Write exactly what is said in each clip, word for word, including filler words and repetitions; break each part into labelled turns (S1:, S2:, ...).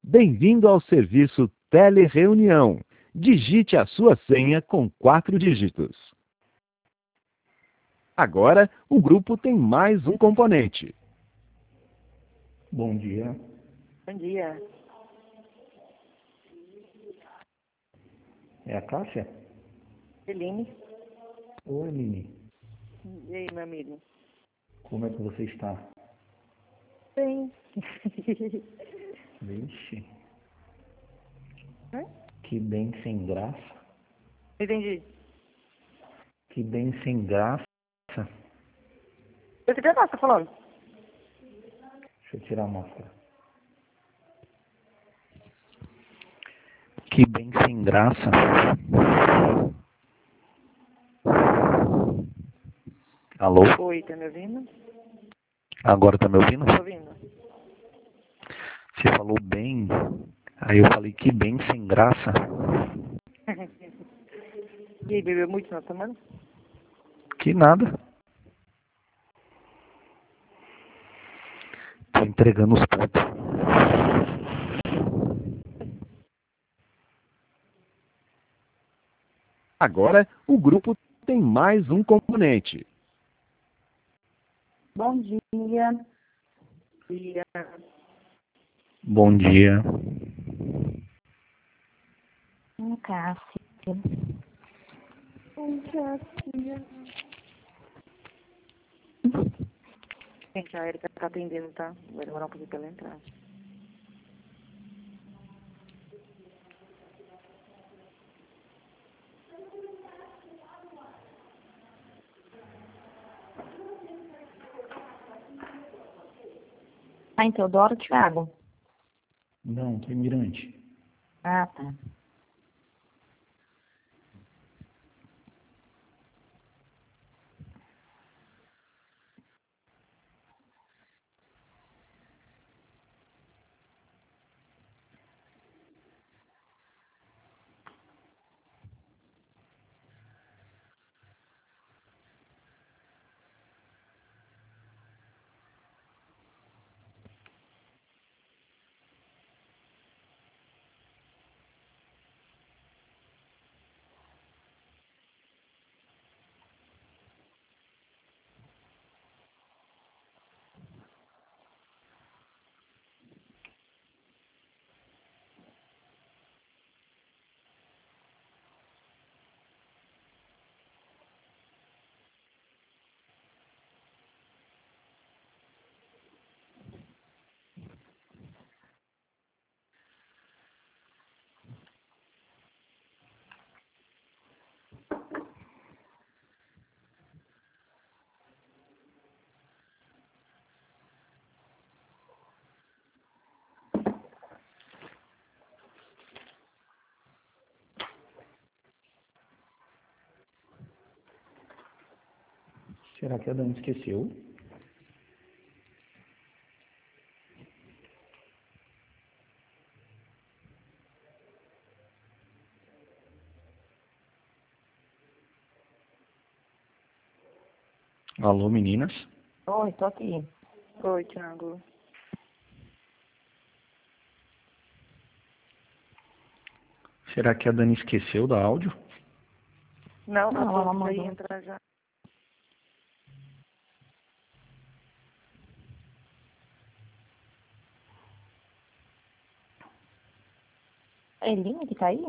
S1: Bem-vindo ao serviço Telereunião. Digite a sua senha com quatro dígitos. Agora, o grupo tem mais um componente.
S2: Bom dia.
S3: Bom dia.
S2: É a Cássia?
S3: Eline.
S2: Oi, Eline.
S3: E aí, meu amigo?
S2: Como é que você está?
S3: Bem.
S2: Vixe.
S3: Hã?
S2: Que bem sem graça.
S3: Entendi.
S2: Que bem sem graça.
S3: Eu que você tá falando?
S2: Deixa eu tirar a máscara. Que bem sem graça. Alô?
S3: Oi, tá me ouvindo?
S2: Agora tá me ouvindo?
S3: Tô ouvindo.
S2: Você falou bem. Aí eu falei que bem sem graça.
S3: E aí, bebeu muito na semana?
S2: Que nada. Tô entregando os pontos.
S1: Agora, o grupo tem mais um componente.
S3: Bom dia. Dia.
S2: Bom dia.
S4: Um Cássia.
S3: Um Cássia. Gente, a Erika tá atendendo, tá? Vai demorar um pouquinho pra ela entrar.
S4: Tá em Teodoro, Thiago?
S2: Não, tô em Mirante.
S4: Ah, tá.
S2: Será que a Dani esqueceu? Alô, meninas?
S4: Oi, tô aqui.
S3: Oi, Thiago.
S2: Será que a Dani esqueceu da áudio?
S3: Não,
S4: Não,
S3: ela
S4: ela
S3: falou que
S4: mandou.
S3: ia entrar já.
S4: É Eline que tá aí?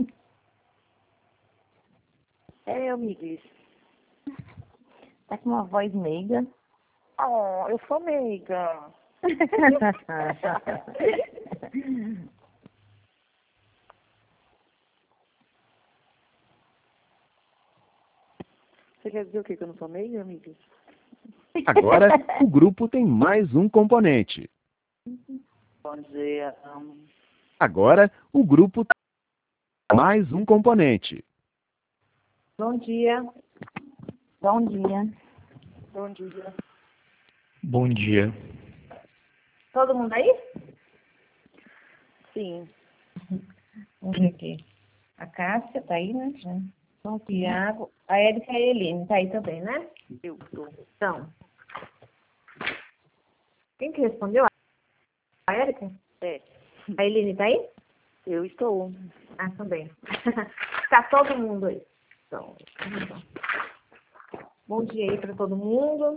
S3: É eu, Miguel.
S4: Tá com uma voz meiga.
S3: Oh, eu sou meiga. Você quer dizer o quê? Que eu não sou meiga, Miguel?
S1: Agora, o grupo tem mais um componente.
S3: Bom dia. Um...
S1: Agora, o grupo tem mais um componente.
S3: Bom dia.
S4: Bom dia.
S3: Bom dia.
S2: Bom dia.
S4: Todo mundo aí?
S3: Sim.
S4: Vamos ver aqui. A Cássia tá aí, né? Então, o Tiago. A Érica e a Eline tá aí também, né?
S3: Eu tô.
S4: Então. Quem que respondeu? A Érica?
S3: É.
S4: A Eline tá aí?
S3: Eu estou.
S4: Ah, também. Tá todo mundo aí. Então, então. Bom dia aí para todo mundo.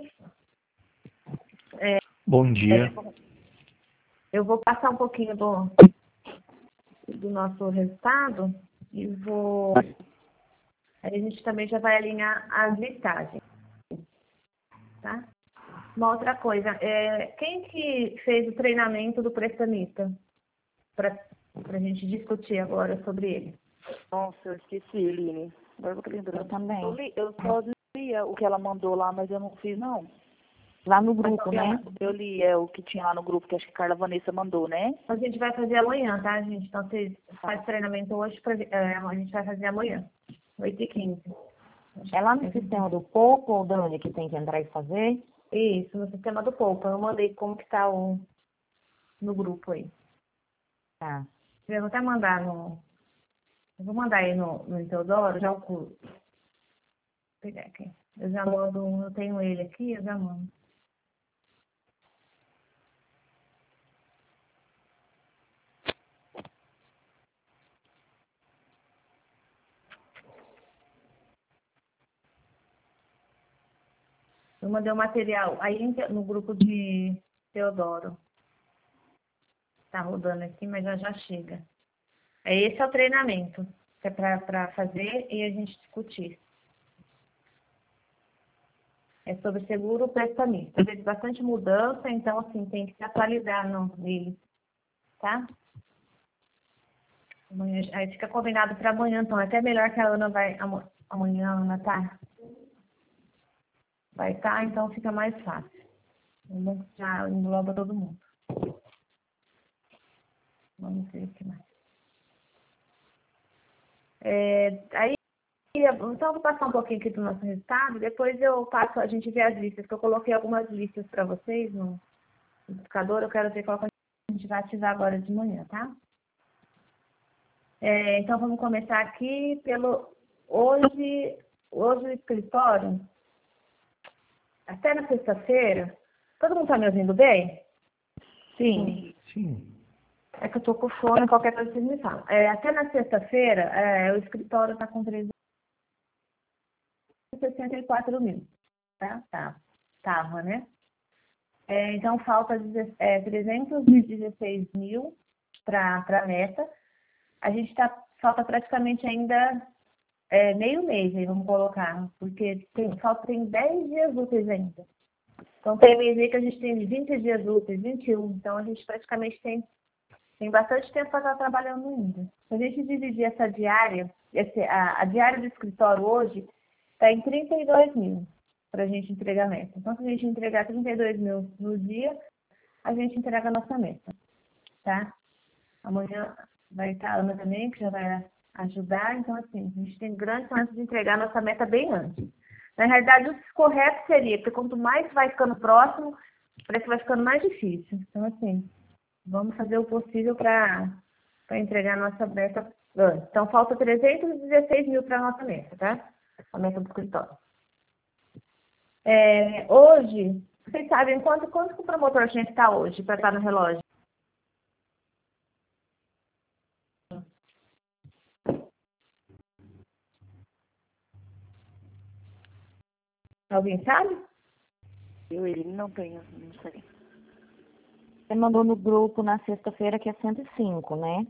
S4: É,
S2: Bom dia.
S4: eu vou passar um pouquinho do, do nosso resultado e vou... Aí a gente também já vai alinhar as listagens. Tá? Uma outra coisa, é, quem que fez o treinamento do prestamista? Para a gente discutir agora sobre ele.
S3: Nossa, eu esqueci, Eline. Agora eu tô lembrando.
S5: Eu também.
S3: Eu, li, eu só lia o que ela mandou lá, mas eu não fiz, não.
S5: Lá no grupo, né?
S3: Eu li é, o que tinha lá no grupo, que acho que a Carla Vanessa mandou, né?
S4: A gente vai fazer amanhã, tá, gente? Então, você faz treinamento hoje, pra, é, a gente vai fazer amanhã, oito e quinze.
S5: É lá no sistema do Pouco ou Dani que tem que entrar e fazer?
S4: Isso, no sistema do Poupa. Eu mandei como que tá o, no grupo aí.
S5: Tá.
S4: Eu vou até mandar no... Eu vou mandar aí no, no Teodoro, já o curso. Vou pegar aqui. Eu já mando, eu tenho ele aqui, eu já mando. Eu mandei o material aí no grupo de Teodoro. Tá rodando aqui, mas já já chega. Esse é o treinamento, que é para fazer e a gente discutir. É sobre seguro prestamista. Teve bastante mudança, então, assim, tem que se atualizar no, nele, tá? Amanhã, aí fica combinado para amanhã, então. É até melhor que a Ana vai... Amanhã a Ana tá... Vai estar, tá, então fica mais fácil. Já engloba todo mundo. Vamos ver o que mais. É, aí, então eu vou passar um pouquinho aqui do nosso resultado, depois eu passo, a gente vê as listas, que eu coloquei algumas listas para vocês no indicador, eu quero ver qual que a gente vai ativar agora de manhã, tá? É, então vamos começar aqui pelo, hoje, hoje o escritório, até na sexta-feira, todo mundo tá me ouvindo bem? Sim.
S2: Sim.
S4: É que eu tô com fone, qualquer coisa vocês me falam. É, até na sexta-feira, é, o escritório está com trezentos e sessenta e quatro mil. Tá? Tá. Tava, né? É, então, falta é, trezentos e dezesseis mil para a meta. A gente tá, falta praticamente ainda é, meio mês, aí vamos colocar, porque tem, falta tem dez dias úteis ainda. Então, tem mês aí que a gente tem vinte dias úteis, vinte e um. Então, a gente praticamente tem Tem bastante tempo para estar trabalhando ainda. Se a gente dividir essa diária, esse, a, a diária do escritório hoje está em trinta e dois mil para a gente entregar a meta. Então, se a gente entregar trinta e dois mil no dia, a gente entrega a nossa meta. Tá? Amanhã vai estar a Ana também, que já vai ajudar. Então, assim, a gente tem grandes chances de entregar a nossa meta bem antes. Na realidade, o correto seria, porque quanto mais vai ficando próximo, parece que vai ficando mais difícil. Então, assim... Vamos fazer o possível para entregar a nossa meta antes. Então, falta trezentos e dezesseis mil para a nossa meta, tá? A meta do escritório. É, hoje, vocês sabem quanto, quanto que o promotor tinha que estar hoje para estar no relógio? Alguém sabe?
S3: Eu ele não tenho, não sei.
S5: Você mandou no grupo na sexta-feira que é cento e cinco, né?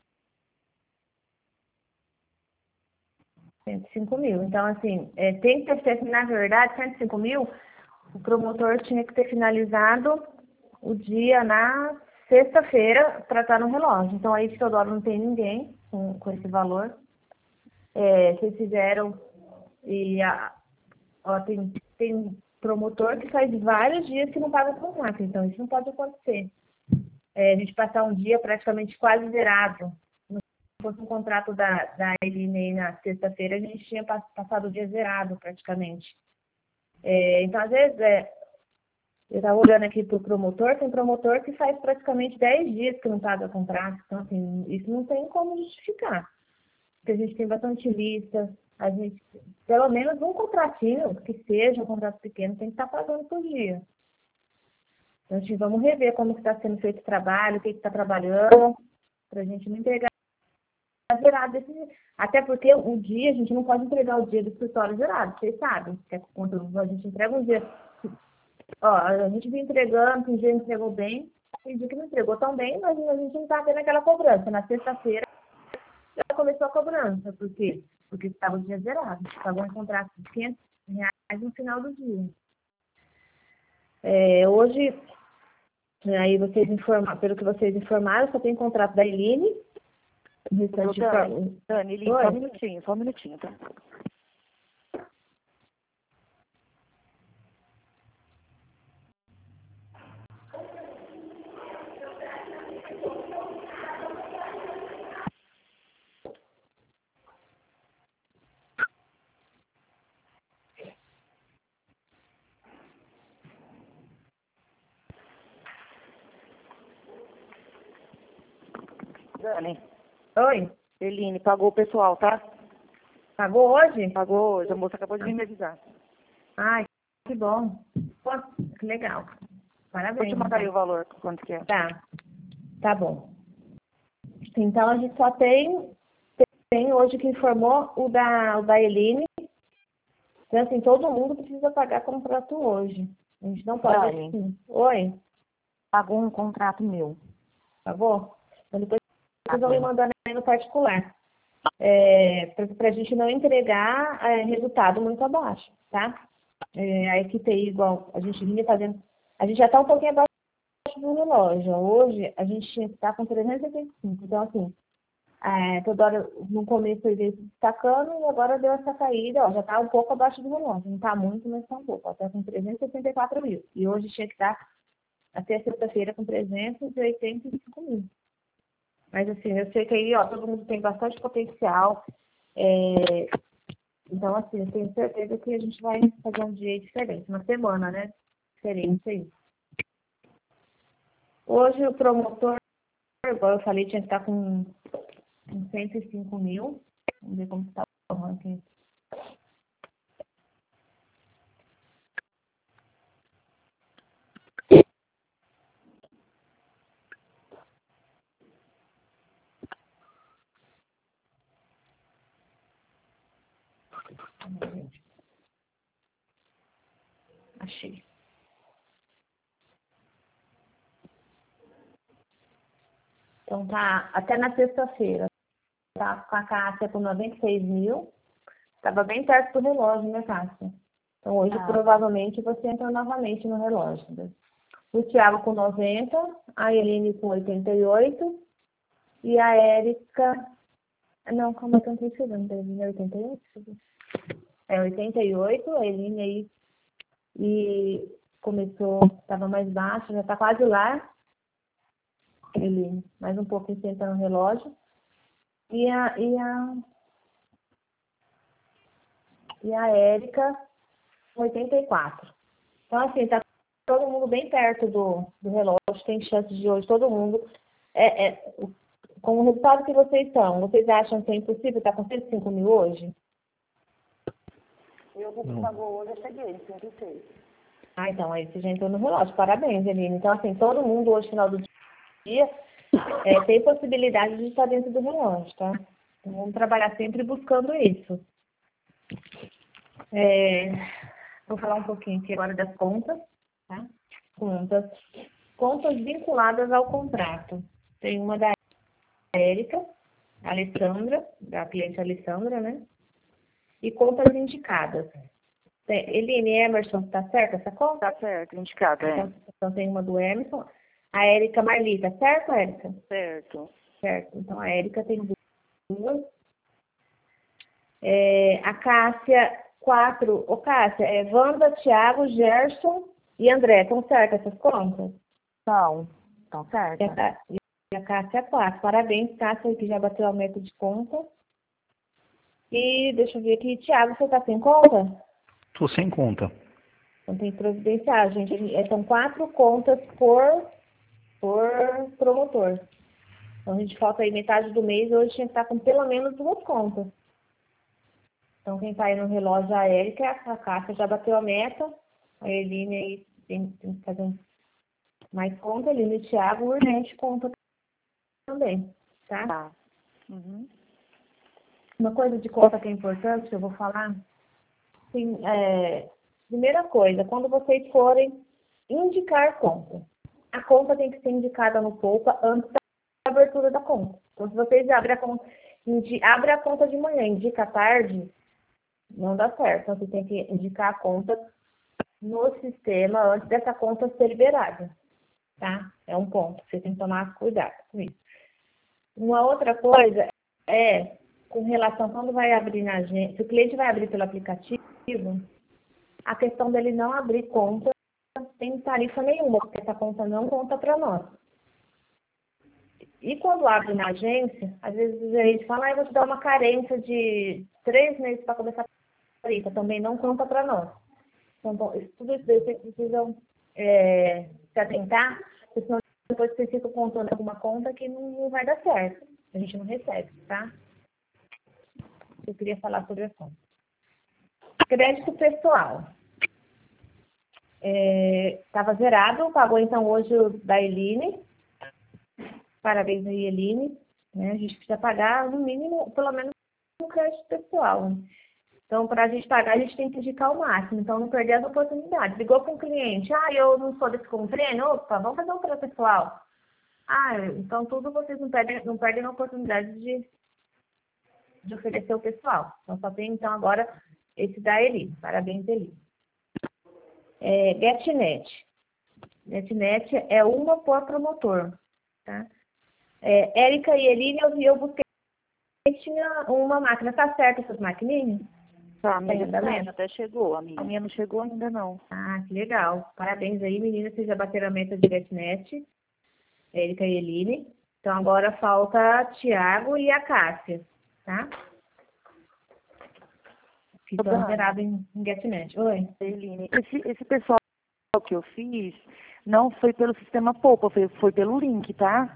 S4: cento e cinco mil. Então, assim, é, tem que ter, na verdade, cento e cinco mil, o promotor tinha que ter finalizado o dia na sexta-feira para estar no relógio. Então, aí de Teodoro não tem ninguém com, com esse valor. É, vocês fizeram, e a, ó, tem, tem promotor que faz vários dias que não paga contrato, então isso não pode acontecer. É, a gente passar um dia praticamente quase zerado. Se fosse um contrato da, da Eline na sexta-feira, a gente tinha passado o dia zerado praticamente. É, então, às vezes, é, eu estava olhando aqui para o promotor, tem promotor que faz praticamente dez dias que não paga contrato. Então, assim, isso não tem como justificar. Porque a gente tem bastante lista, a gente, pelo menos um contratinho, que seja um contrato pequeno, tem que estar pagando por dia. Então, a gente vamos rever como está sendo feito o trabalho, o que está trabalhando, Pra gente não entregar zerado desse dia. Até porque o dia, a gente não pode entregar o dia do escritório zerado, vocês sabem. Que é quando a gente entrega um dia. Ó, a gente vem entregando, tem dia que entregou bem, tem dia que não entregou tão bem, mas a gente não tá tendo aquela cobrança. Na sexta-feira já começou a cobrança. Por quê? Porque estava o dia zerado. Pagou um contrato de quinhentos reais no final do dia. É, hoje, aí vocês informaram, pelo que vocês informaram, só tem contrato da Eline. O restante
S3: Ô, Dani, Dani, Eline, só um minutinho, só um minutinho, tá? Dani.
S4: Oi?
S3: Eline, pagou o pessoal, tá?
S4: Pagou hoje?
S3: Pagou hoje. A moça acabou de vir me avisar.
S4: Ai, que bom. Pô, que legal. Parabéns.
S3: Vou te mandar aí o valor, quanto que é.
S4: Tá. Tá bom. Então, a gente só tem, tem hoje que informou o da, o da Eline. Então, assim, todo mundo precisa pagar contrato hoje. A gente não pode...
S5: Dani.
S4: Assim. Oi?
S5: Pagou um contrato meu.
S4: Pagou? Então, depois vocês vão me mandando aí no particular. É, para a gente não entregar é, resultado muito abaixo, tá? É, a equipe aí, igual a gente vinha fazendo, a gente já está um pouquinho abaixo do relógio. Hoje a gente está com trezentos e setenta e cinco, então assim, é, toda hora no começo ele veio se destacando e agora deu essa caída, ó, já está um pouco abaixo do relógio, não está muito, mas está um pouco, está com trezentos e setenta e quatro mil. E hoje tinha que estar até sexta-feira com trezentos e oitenta e cinco mil. Mas assim, eu sei que aí, ó, todo mundo tem bastante potencial. É... Então, assim, eu tenho certeza que a gente vai fazer um dia diferente, uma semana, né? Diferente aí. Hoje o promotor, igual eu falei, tinha que estar com, com cento e cinco mil. Vamos ver como está o ranking. Achei. Então tá, até na sexta-feira, tá com a Cássia com noventa e seis mil. Estava bem perto do relógio, né, Cássia? Então hoje
S5: Ah.
S4: provavelmente você entra novamente no relógio. Né? O Thiago com noventa, a Eline com oitenta e oito e a Érica... Não, calma, eu tô antecedendo. A Eline é oitenta e oito? É oitenta e oito, a Eline aí e começou, estava mais baixo, já está quase lá. Ele mais um pouquinho senta no relógio. E a, e a, e a Érica, oitenta e quatro. Então, assim, tá todo mundo bem perto do, do relógio, tem chance de hoje, todo mundo. É, é, com o resultado que vocês estão, vocês acham que é impossível estar com cento e cinco mil hoje?
S3: Eu, que pagou hoje, eu cheguei, cento e seis.
S4: Ah, então, aí você já entrou no relógio. Parabéns, Eline. Então, assim, todo mundo hoje, final do dia, é, tem possibilidade de estar dentro do relógio, tá? Então, vamos trabalhar sempre buscando isso. É, vou falar um pouquinho aqui agora das contas, tá? Contas. Contas vinculadas ao contrato. Tem uma da Érica, Alessandra, da cliente Alessandra, né? E contas indicadas. Tem, Eline, Emerson, tá certo essa conta?
S3: Tá certo, indicado, é.
S4: Então, então tem uma do Emerson. A Érica Marli, tá certo, Érica?
S3: Certo.
S4: Certo. Então a Érica tem duas. É, a Cássia, quatro. Ô, Cássia, é Wanda, Thiago, Gerson e André. Estão certas essas contas?
S5: Não, estão
S4: E
S5: certas.
S4: a, e a Cássia, quatro. Parabéns, Cássia, que já bateu a meta de conta. E deixa eu ver aqui. Thiago, você tá sem conta?
S2: Tô sem conta.
S4: Então tem que providenciar, gente. É, são quatro contas por, por promotor. Então a gente falta aí metade do mês, hoje tinha que estar com pelo menos duas contas. Então quem está aí no relógio, a Érica, a Cássia já bateu a meta. A Eline aí tem, tem que fazer mais conta, a Eline e o Thiago, urgente conta também. tá?
S5: Tá. Uhum.
S4: Uma coisa de conta que é importante, que eu vou falar, sim, é, primeira coisa, quando vocês forem indicar conta, a conta tem que ser indicada no Poupa antes da abertura da conta. Então, se vocês abrem a conta, indi, abre a conta de manhã, indica à tarde, não dá certo. Então, você tem que indicar a conta no sistema antes dessa conta ser liberada, tá? É um ponto, você tem que tomar cuidado com isso. Uma outra coisa é, com relação, quando vai abrir na agência, se o cliente vai abrir pelo aplicativo, a questão dele não abrir conta sem tarifa nenhuma, porque essa conta não conta para nós. E quando abre na agência, às vezes a gente fala, ah, eu vou te dar uma carência de três meses para começar a tarifa, também não conta para nós. Então, bom, isso, tudo isso vocês precisam é, se atentar, porque senão depois vocês ficam contando alguma conta que não, não vai dar certo. A gente não recebe, tá? Eu queria falar sobre a conta. Crédito pessoal. Estava é, zerado, pagou então hoje o da Eline. Parabéns aí, Eline. Né? A gente precisa pagar no mínimo, pelo menos, um crédito pessoal. Né? Então, para a gente pagar, a gente tem que indicar o máximo. Então, não perder as oportunidades. Ligou com o cliente. Ah, eu não sou desse convênio. Opa, vamos fazer um crédito pessoal. Ah, então tudo vocês não perdem, não perdem a oportunidade de, de oferecer o pessoal. Então, só tem, então, agora esse da Eline. Parabéns, Eline. É, GetNet. GetNet é uma por promotor. Tá? É, Érica e Eline, eu, eu busquei, tinha uma máquina. Tá certo essas maquininhas?
S5: Tá, a minha até chegou. A minha, a minha não chegou ainda, não.
S4: Ah, que legal. Parabéns aí, meninas. Vocês já bateram a meta de GetNet. Érica e Eline. Então, agora falta Tiago e a Cássia. Tá? Que estão zerados em, em GetNet. Oi.
S5: Eline, esse, esse pessoal que eu fiz não foi pelo sistema Poupa, foi, foi pelo link, tá?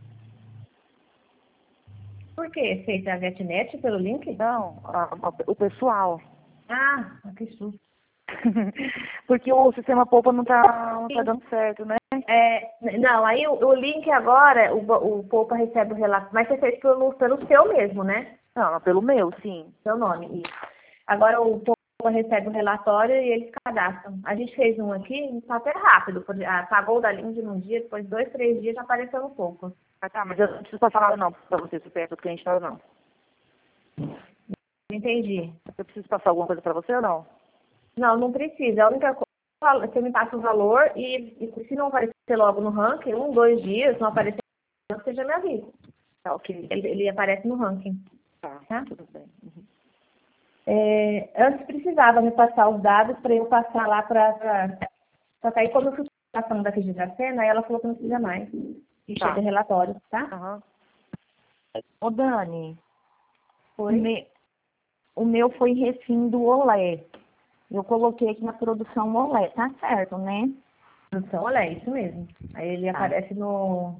S4: Por quê? Fez a GetNet pelo link?
S5: Não, a, a, o pessoal.
S4: Ah, que susto.
S5: Porque o sistema Poupa não tá, não tá dando certo, né?
S4: É, não, aí o, o link agora, o, o Poupa recebe o relato, mas você fez pelo, pelo seu mesmo, né?
S5: Não, pelo meu, sim.
S4: Seu nome, isso. Agora o Poupa recebe o relatório e eles cadastram. A gente fez um aqui, está até rápido, pagou o da Linde num dia, depois dois, três dias já apareceu no Poupa.
S5: Ah, tá, mas eu não preciso passar nada não para você, se perto do cliente ou não.
S4: Entendi.
S5: Eu preciso passar alguma coisa para você ou não?
S4: Não, não precisa. A única coisa, você me passa o valor e, e se não aparecer logo no ranking, um, dois dias, não aparecer no ranking, você já me avisa.
S5: Tá, ok.
S4: Ele, ele aparece no ranking.
S5: Tá,
S4: tá?
S5: Tudo bem. Uhum.
S4: É, antes precisava me passar os dados para eu passar lá para... Só que aí quando eu fui passando daqui de Dracena, ela falou que não precisa mais. E
S5: Tá.
S4: chega relatório, tá?
S5: Uhum. Ô, Dani,
S4: Foi?
S5: O, me, o meu foi refim do Olé. Eu coloquei aqui na produção Olé, tá certo, né?
S4: Produção Olé, isso mesmo. Aí ele
S5: Tá.
S4: aparece no...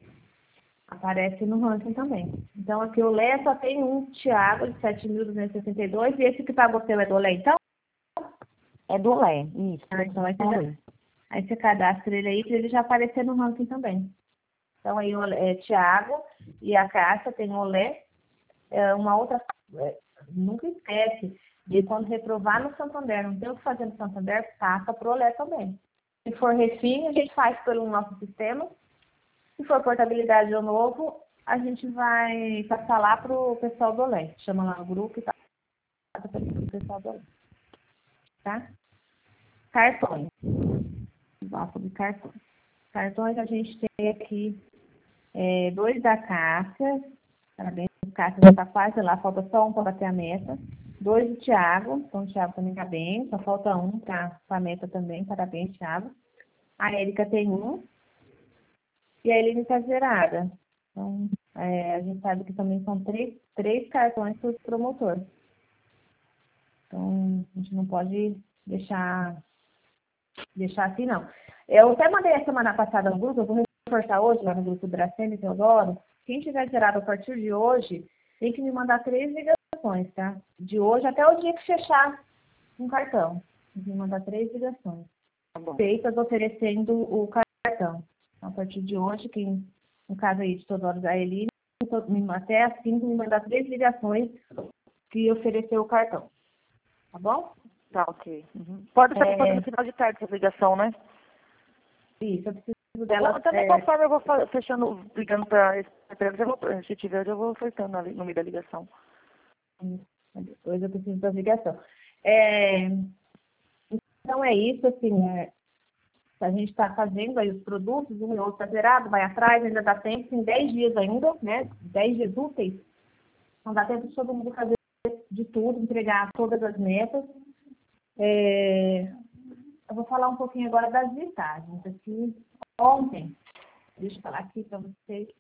S4: Aparece no ranking também. Então, aqui o Olé só tem um Thiago de sete mil duzentos e sessenta e dois. E esse que pagou seu é do Olé, então?
S5: É do Olé, isso.
S4: Ah, então aí você, já, aí você cadastra ele aí para ele já aparecer no ranking também. Então, aí o é, Thiago e a Cássia tem o Olé. É, uma outra... É, nunca esquece de quando reprovar no Santander, não tem o que fazer no Santander, passa para o Olé também. Se for refim, a gente faz pelo nosso sistema. Se for portabilidade ou novo, a gente vai passar lá para o pessoal do Olé. Chama lá no grupo e passa para o pessoal do Olé. Tá? Cartões. Vamos sobre cartões. Cartões a gente tem aqui é, dois da Cássia. Parabéns, Cássia já está quase lá, falta só um para bater a meta. Dois do Thiago, então o Thiago também está bem, só falta um para a meta também, parabéns, Thiago. A Érica tem um. E a Eline está zerada. Então, é, a gente sabe que também são três, três cartões para o promotor. Então, a gente não pode deixar, deixar assim, não. Eu até mandei a semana passada no grupo, eu vou reforçar hoje lá no grupo do Dracena e Teodoro. Quem tiver zerado a partir de hoje, tem que me mandar três ligações, tá? De hoje até o dia que fechar um cartão. Tem que me mandar três ligações.
S5: Tá bom.
S4: Feitas oferecendo o cartão. A partir de hoje, quem, no caso aí de Teodoro da Eline, pessoa, até às cinco, me mandar três ligações que ofereceu o cartão. Tá bom?
S3: Tá, ok. Uhum. Pode ser
S4: É...
S3: no final de tarde essa ligação, né?
S4: Isso, eu preciso dela.
S3: Bom, também,
S4: é...
S3: conforme eu vou fa- fechando, ligando para esse eu vou, se tiver, eu vou ofertando ali no meio da ligação.
S4: Depois eu preciso da ligação. É... Então é isso, assim, é... a gente está fazendo aí os produtos, um e outro está zerado, vai atrás, ainda dá tempo, em dez dias ainda, né? dez dias úteis. Não dá tempo de todo mundo fazer de tudo, entregar todas as metas. É... Eu vou falar um pouquinho agora das listagens. Aqui, ontem, deixa eu falar aqui para vocês.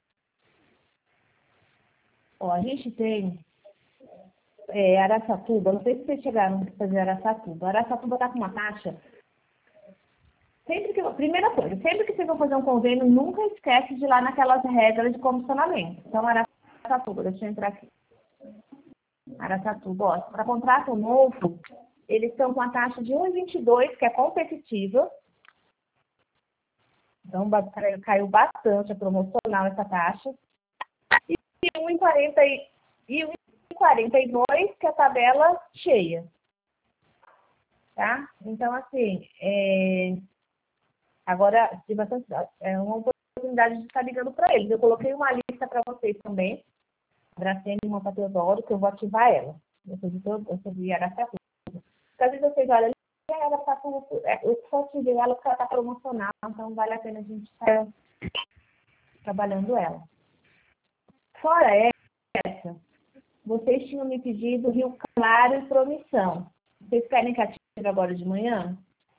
S4: Ó, a gente tem é, Araçatuba, não sei se vocês chegaram a fazer Araçatuba. Araçatuba está com uma taxa. Sempre que, primeira coisa, sempre que vocês vão fazer um convênio, nunca esquece de ir lá naquelas regras de comissionamento. Então, Araçatuba, deixa eu entrar aqui. Araçatuba, ó, para contrato novo, eles estão com a taxa de um vírgula vinte e dois, que é competitiva. Então, caiu bastante a promocional essa taxa. E um vírgula quarenta e um vírgula quarenta e dois, que é a tabela cheia. Tá? Então, assim, é... agora, é uma oportunidade de estar ligando para eles. Eu coloquei uma lista para vocês também, Bracene e Monta Teodoro, que eu vou ativar ela. Eu sou de, todo, eu sou de Araçatuba. Porque às vezes vocês olham ali, ela tá com, eu só ativei ela porque ela está promocional, então vale a pena a gente estar trabalhando ela. Fora essa, vocês tinham me pedido Rio Claro e Promissão. Vocês querem que ative agora de manhã?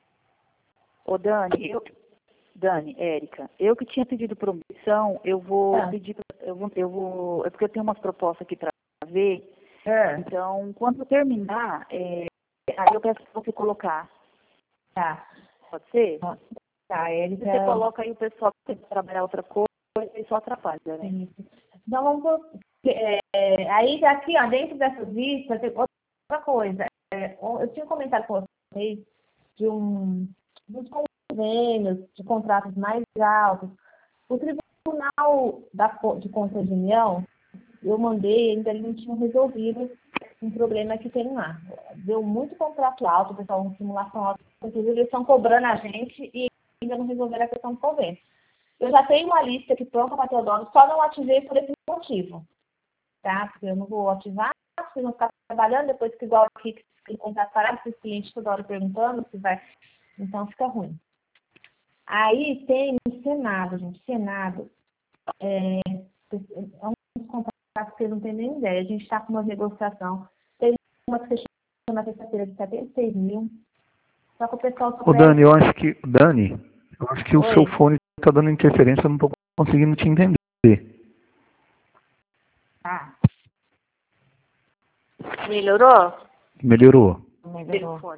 S3: Ô, Dani, eu, Dani, Érica, eu que tinha pedido promissão, eu vou
S4: Ah.
S3: pedir, eu vou, eu vou, é porque eu tenho umas propostas aqui para ver,
S4: É.
S3: então, quando eu terminar, é, aí eu peço para você colocar.
S4: Tá.
S3: Pode ser?
S4: Tá, ele
S3: Se você coloca aí o pessoal que tem que trabalhar outra coisa, ele só atrapalha, né?
S4: Isso. Então, vamos por... é, aí, aqui, ó, dentro dessas listas, tem outra coisa. É, eu tinha comentado com vocês de um dos convênios, de contratos mais altos. O Tribunal da, de Contas de União, eu mandei, ainda eles não tinham resolvido um problema que tem lá. Deu muito contrato alto, o pessoal, uma simulação alta, inclusive eles estão cobrando a gente e ainda não resolveram a questão do convênio. Eu já tenho uma lista aqui pronta para Teodoro, só não ativei por esse motivo, tá? Porque eu não vou ativar, vocês vão ficar trabalhando, depois que igual aqui, que o contrato parado, os clientes toda hora perguntando se vai, então fica ruim. Aí tem o Senado, gente, Senado, é, é um contrato que eu não tenho nem ideia, a gente está com uma negociação, tem uma que fechou na terça-feira de setenta e seis mil, só que o pessoal...
S2: Ô Dani, eu acho que, Dani, eu acho que o
S4: Oi.
S2: seu fone está dando interferência, eu não estou conseguindo te entender.
S4: Ah. Melhorou?
S2: Melhorou.
S4: Melhorou.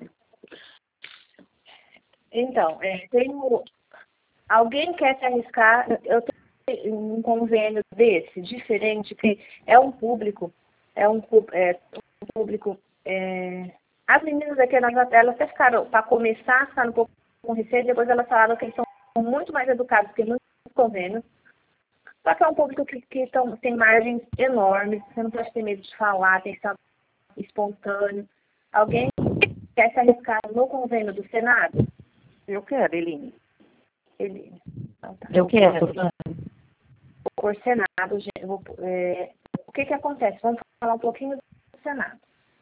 S4: Então, é, tenho... alguém quer se arriscar? Eu tenho um convênio desse, diferente, que é um público, é um, é, um público... É... As meninas aqui, elas, elas até ficaram, para começar, ficaram um pouco com receio, depois elas falaram que eles são muito mais educados que muitos convênios. Só que é um público que, que tão, tem margens enormes, você não pode ter medo de falar, tem que estar espontâneo. Alguém quer se arriscar no convênio do Senado?
S3: Eu quero, Eline.
S4: Eline. Então, tá.
S5: Eu quero.
S4: Por Senado, gente, vou, é, o que que acontece? Vamos falar um pouquinho do Senado.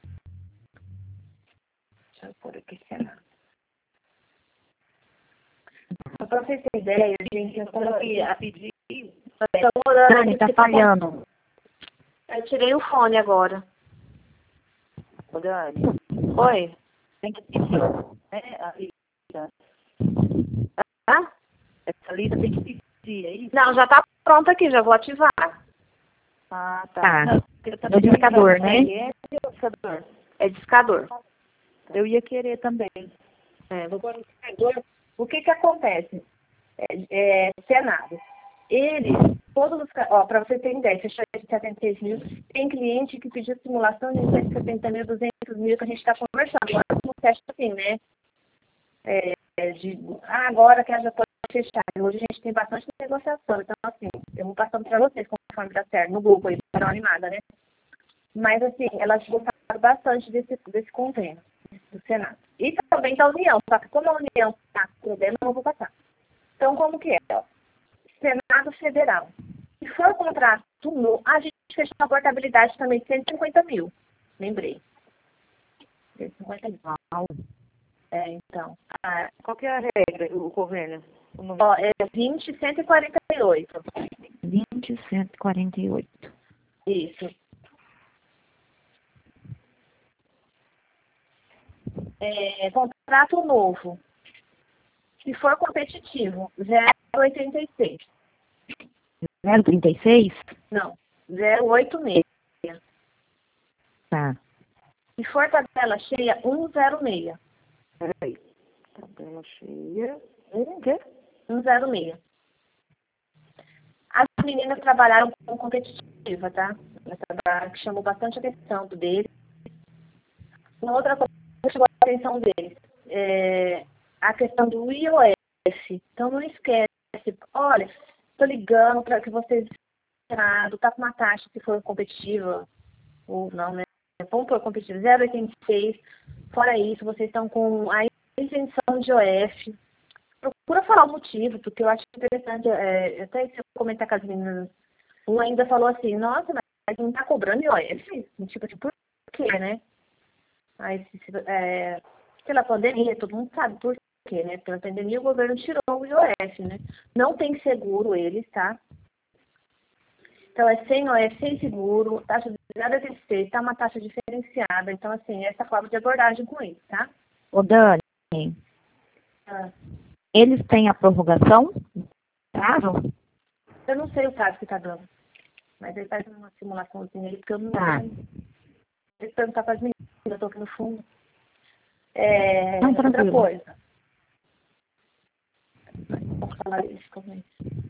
S4: Deixa eu pôr aqui Senado. Para vocês terem ideia, gente, eu coloquei a pedir.
S5: Dani, tá falhando.
S4: Eu tirei o fone agora.
S3: Ô, Dani,
S4: Oi?
S3: tem que pedir, né, a lista.
S4: Ah?
S3: Essa lista tem que pedir, é isso?
S4: Não, já tá pronto aqui, já vou ativar.
S3: Ah, tá.
S5: Tá.
S3: Não, eu também
S5: No discador,
S3: quero,
S5: né?
S3: É, é discador.
S4: É discador.
S3: Eu ia querer também.
S4: É, vou pôr no discador. O que que acontece? É, é, Senado. Eles, todos os... Ó, para você ter ideia, fechou de setenta e seis mil. Tem cliente que pediu simulação de cento e setenta mil, duzentos mil, que a gente está conversando. Agora, no teste assim, né? É, de, ah, agora que já pode fechar. Hoje a gente tem bastante negociação, então assim, eu vou passando para vocês conforme dá certo, no grupo aí, para dar animada, né? Mas assim, elas gostaram bastante desse, desse convênio do Senado. E também da União, só que como a União está com problema, eu não vou passar. Então, como que é? Ó? Senado Federal. Se for contrato novo, a gente fechou uma portabilidade também de cento e cinquenta mil. Lembrei. cento e cinquenta mil. É, então.
S3: Ah, qual que é a regra, o convênio? O número?
S4: Ó, é vinte, cento e quarenta e oito.
S5: vinte, cento e quarenta e oito.
S4: Isso. É, contrato novo. Se for competitivo, zero vírgula oitenta e seis.
S5: zero vírgula trinta e seis?
S4: Não, zero vírgula oitenta e seis.
S5: Tá.
S4: Se for tabela cheia, cento e seis.
S3: Peraí. Tabela cheia. Um quê?
S4: cento e seis. As meninas trabalharam com competitiva, tá? Essa que chamou bastante atenção deles. Uma outra coisa que chamou a atenção deles é a questão do I O F. Então não esquece. Olha, estou ligando para que vocês tá com uma taxa se for competitiva ou não, né? Vamos por competitivo zero vírgula oitenta e seis. Fora isso, vocês estão com a isenção de I O F. Procura falar o motivo, porque eu acho interessante, é, até se eu comentar com as meninas, um ainda falou assim, nossa, mas não está cobrando I O F? Tipo assim, por quê, né? Aí, se, é, pela pandemia, todo mundo sabe por quê, né? Pela pandemia, o governo tirou o I O F, né? Não tem seguro eles, tá? Então, é sem I O F, sem seguro, taxa de zero vírgula oitenta e seis, tá uma taxa diferenciada. Então, assim, essa forma de abordagem com eles, tá?
S5: Ô, Dani,
S4: Ah.
S5: eles têm a prorrogação? Prazo?
S4: Eu não sei o prazo que tá dando. Mas ele faz uma simulaçãozinha aí, porque eu não
S5: Tá.
S4: sei. Deixa eu perguntar para as meninas, eu tô aqui no fundo. É,
S5: Não,
S4: outra
S5: tranquilo.
S4: coisa. Vamos falar isso também.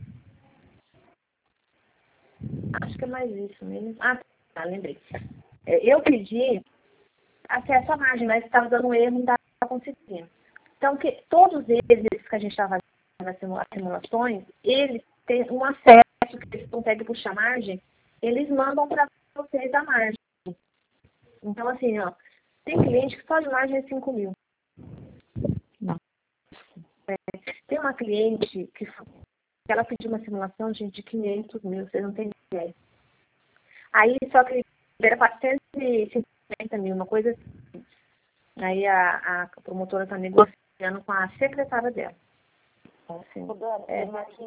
S4: Acho que é mais isso mesmo. Ah, tá, lembrei. É, eu pedi acesso à margem, mas estava dando erro, não estava conseguindo. Então, que, todos eles que a gente estava fazendo nas simula- simulações, eles têm um acesso que eles conseguem puxar a margem, eles mandam para vocês a margem. Então, assim, ó, tem cliente que só de margem é cinco mil.
S5: Não.
S4: É, tem uma cliente que ela pediu uma simulação, gente, de quinhentos mil, vocês não têm ideia. Aí, só que era quatrocentos e cinquenta mil, uma coisa assim. Aí a, a promotora está negociando com a secretária dela. Então, assim, é,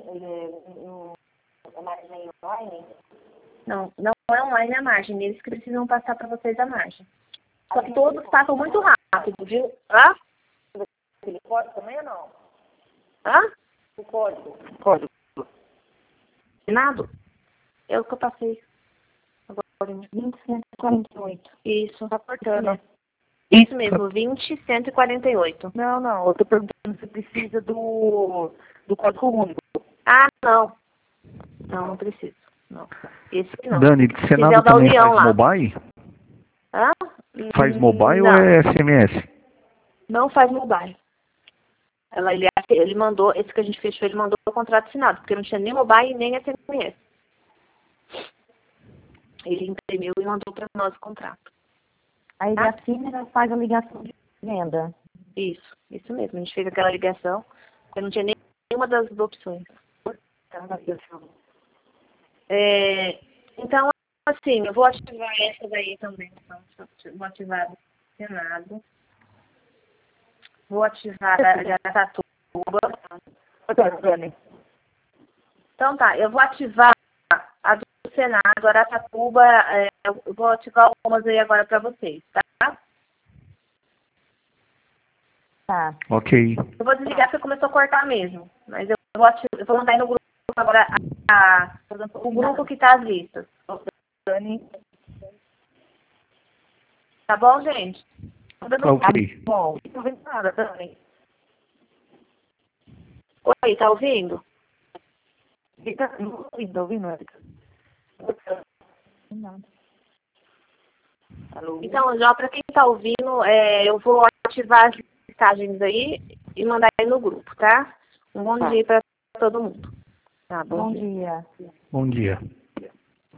S4: não, não é online a margem, eles que precisam passar para vocês a margem. Só que todos passam muito rápido, viu? Hã?
S3: Ele pode também ou não?
S4: Hã?
S3: O código.
S4: Código. Nada? É o que eu passei. Agora,
S5: vinte, cento e quarenta e oito.
S4: isso.
S3: Tá cortando.
S4: Isso mesmo, vinte, cento e quarenta e oito.
S3: Não, não. Eu tô perguntando se precisa do, do código único.
S4: Ah, não. Não, não preciso. Não. Esse que não.
S2: Dani,
S4: Se
S2: Senado
S4: quiser o da
S2: também
S4: União
S2: faz
S4: lá.
S2: mobile?
S4: Hã?
S2: Faz mobile
S4: não,
S2: ou é S M S?
S4: não faz mobile. Ela, ele, ele mandou, esse que a gente fechou, ele mandou o contrato assinado, porque não tinha nem mobile nem S M S. Ele imprimiu e mandou para nós o contrato.
S5: Aí ele
S4: Tá?
S5: assina e ela faz a ligação de venda.
S4: Isso, isso mesmo. A gente fez aquela ligação, porque não tinha nenhuma das opções. É, então, assim, eu vou ativar essas aí também. Então, vou ativar do Senado. Vou ativar a de Aracatuba. Então tá, eu vou ativar a do Senado, Aracatuba, é, eu vou ativar algumas aí agora para vocês, tá?
S5: Tá.
S2: Ok.
S4: Eu vou desligar porque começou a cortar mesmo. Mas eu vou, ativar, eu vou mandar aí no grupo agora a, a, o grupo que tá as listas.
S3: Dani.
S4: Tá bom, gente?
S2: Ok.
S3: Bom, não tô vendo nada, Dani.
S4: Oi, tá ouvindo?
S3: Tá, não tô ouvindo, tá ouvindo, Érica?
S5: Não.
S3: Alô?
S4: Então, já para quem tá ouvindo, é, eu vou ativar as listagens aí e mandar aí no grupo, tá? Um bom
S3: Tá.
S4: dia para
S6: todo mundo.
S3: Tá, bom,
S5: Bom
S3: dia.
S5: dia.
S2: Bom dia.